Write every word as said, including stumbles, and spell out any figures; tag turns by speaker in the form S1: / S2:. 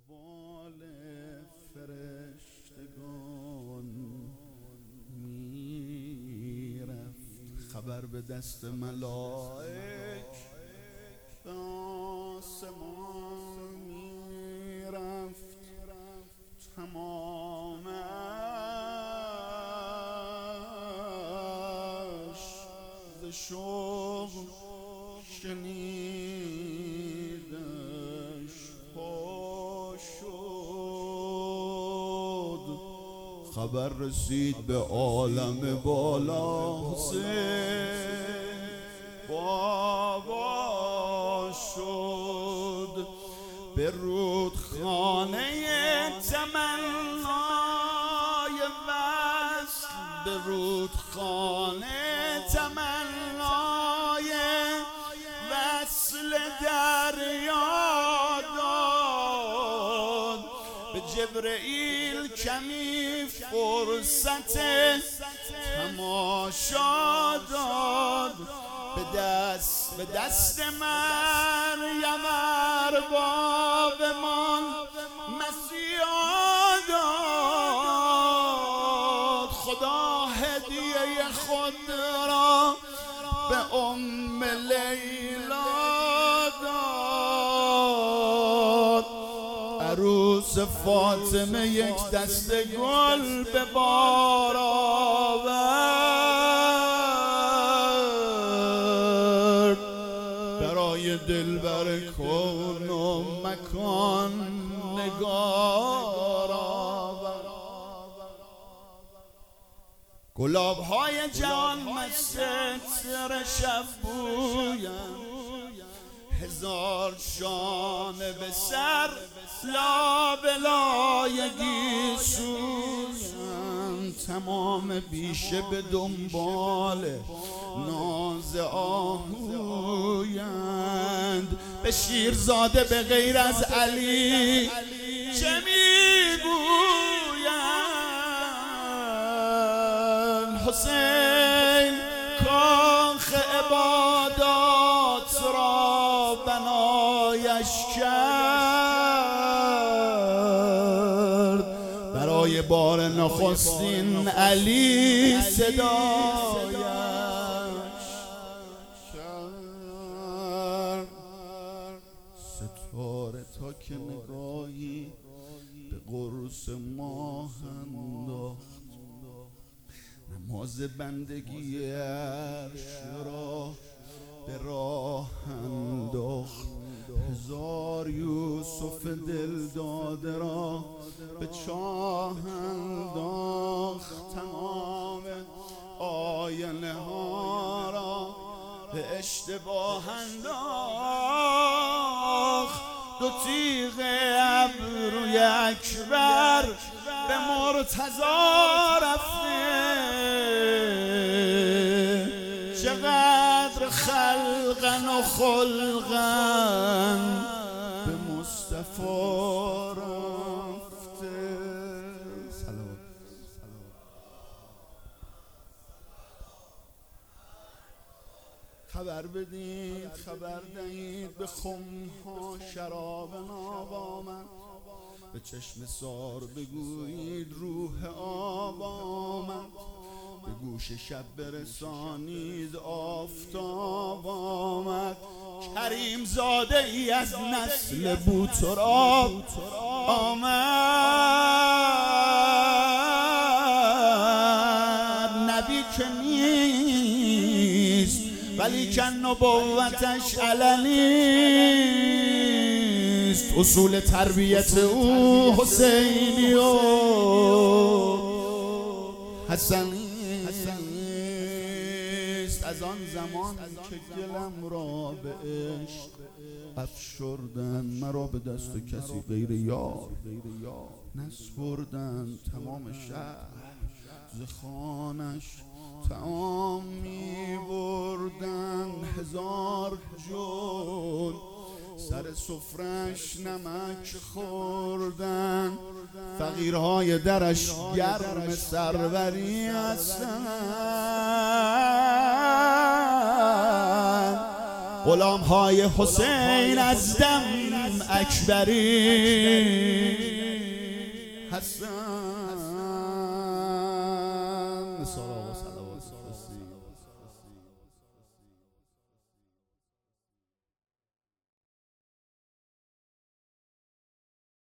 S1: دنبال فرشتگان میرفت، خبر به دست ملائک به آسمان میرفت، تمامش ز شوق شنیدش پا شد. خبر رسید به عالم بالا، حسین بابا شد. به رودخانه تمنای وصل، به رودخانه تمنای وصل دریا داد. به جبرئیل کمی فرصت تماشا داد. به دست به دست مریم اربابمان مسیحا داد. خدا هدیه خود را به ام لیلا داد. عروس فاطمه یک دست گل به بار آورد. برای دلبر کون و مکان نگار آورد. گلاب های جان مستر شب بویند، هزار شانه به سر لابلای گیسویند. تمام بیشه به دنبال ناز آهویند. به شیرزاده به غیر از علی چه میگویند؟ حسین کاخ عبادات را بنایش کرد. برای بار نخستین علی صدایش کرد. ستاره تا که نگاهی به قرص ماه انداخت، نماز بندگی عرش را به راه انداخت. هزار یوسف دل داده را به چاه انداخت. تمام آینه ها را به اشتباه انداخت. دو تیغ ابروی اکبر به مرتضی رفته. چقدر خلقن و خلقن به مصطفی رفته. سلام. خبر بدید، خبر دهید به خمها شراب ناب آمد. به چشم سار بگویید روح آب آمد. به گوش شب برسانید آفتاب آمد. کریم زاده ای از نسل بوتراب آمد. نبی که نیست ولی که نبوتش علنیست. اصول تربیت او حسینی و حسنی است. از آن زمان که گلم را به عشق افشردن، مرا به دست کسی غیر یار نسپردن. تمام شهر ز خوانش طعام می بردن. هزار جون سر سفرش نمک خوردن. فقیرهای درش گرم سروری هستند. غلام های حسین از دم اکبری حسن